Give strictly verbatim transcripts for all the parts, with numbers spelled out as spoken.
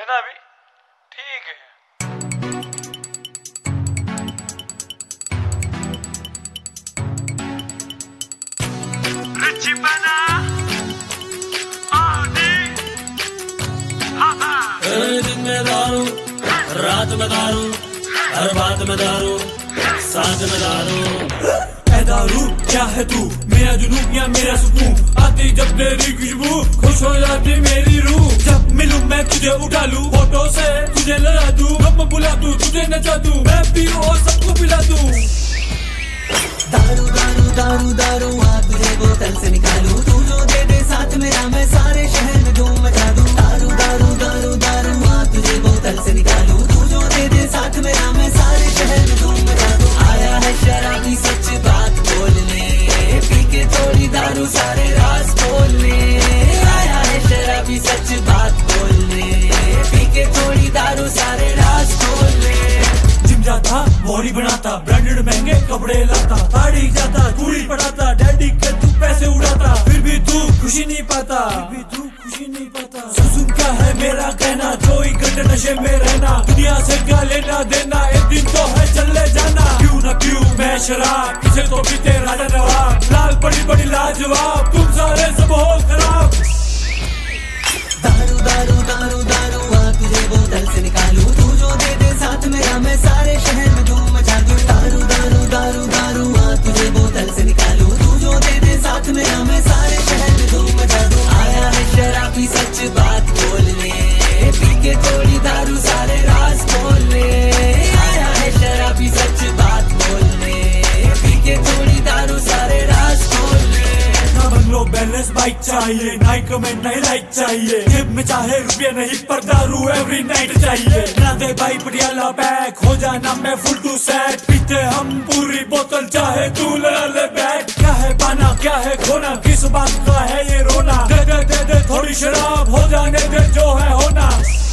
ना अभी? ठीक है। दिन में दारू, रात में दारू, हर बात में दारू, साथ में दारू। ऐ दारू क्या है तू, मेरा जुनून या मेरा सुकून? आती जब तेरी खुशबू, खुश हो जाती मेरी रूह। जब मिलूं मैं तुझे उठा लूं, फोटो से तुझे लगा दूं, गम बुला दूं, तुझे नचा दूं, मैं पीऊं और सबको पिला दूं। दारू दारू दारू दारू आ तुझे बोतल से निकालूं, तू जो दे दे साथ मेरा मैं सारे शहर में धूम मचा दूं। दारू दारू दारू दारू आ तुझे बोतल से निकालूं, तू जो दे दे साथ मेरा मैं सारे शहर में धूम मचा दूं। आया है शराबी सच बात बोलने, पी के थोड़ी दारू सारे राज खोलने। आया है शराबी सच बात बोलने, पी के थोड़ी दारू सारे राज खोलने। जिम जाता, बॉडी बनाता, ब्रांडेड महंगे कपड़े लाता, ताड़ी जाता, कूड़ी पढ़ाता, डैडी के तू पैसे उड़ाता, फिर भी तू खुशी नहीं पाता, फिर भी तू खुशी नहीं पाता। सुन क्या है मेरा कहना, चौबीस घंटे नशे में रहना, दुनिया से क्या लेना देना, एक दिन तो है चले जाना। क्यों ना क्यों मैं शराब, किसे तो पीते राजा नवाब, लाल बड़ी बड़ी लाजवाब, तुम सारे सब हो खराब। दारू दारू दारू दारू आ तुझे बोतल से निकालूं, तू जो दे दे साथ मेरा मैं सारे शहर में धूम मचा दूं। दारू दारू दारू दारू आ तुझे बोतल से निकालूं, तू जो दे दे साथ मेरा मैं सारे शहर में धूम मचा दूं। आया है शराबी सच बात बोलने, पी के थोड़ी दारू सारे राज खोलने। आया है शराबी सच बात बोलने, पी के थोड़ी दारू सारे राज खोलने। ना बंगलो बैलेंस बाइक चाहिए, ना कमेंट नहीं लाइक चाहिए, जेब में चाहे रुपये नहीं पर दारू एवरी नाइट चाहिए। ना दे भाई पटियाला पैक, हो जाना मैं फुल टू सेट, पीते हम पूरी बोतल चाहे तू लड़ा ले बैठ। क्या है पाना क्या है खोना, किस बात का है ये रोना, दे दे दे दे थोड़ी शराब, हो जाने दे जो है होना।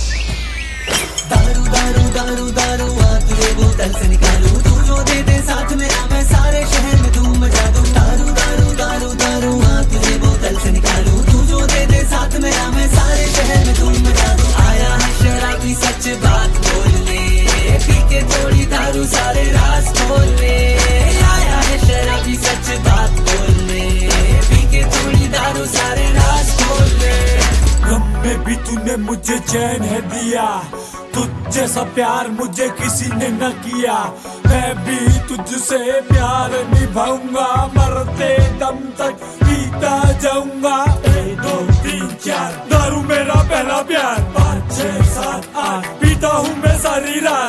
दारू दारू दारू दारू आ तुझे बोतल से निकालूं, तू जो दे दे साथ मेरा मैं सारे शहर में धूम मचा दूं। दारू दारू दारू दारू आ तुझे बोतल से निकालूं, तू जो दे दे साथ मेरा मैं सारे शहर में धूम मचा दूं। आया है शराबी सच बात बोलने, पी के थोड़ी दारू सारे राज खोलने। आया है शराबी सच बात बोलने, पी के थोड़ी दारू सारे राज खोलने। गम में भी तूने मुझे चैन है दिया, तुझ जैसा प्यार मुझे किसी ने न किया। मैं भी तुझसे प्यार निभाऊंगा, मरते दम तक पीता जाऊंगा। एक दो तीन चार दारू मेरा पहला प्यार, पाँच छह सात आठ पीता हूँ मैं सारी रात।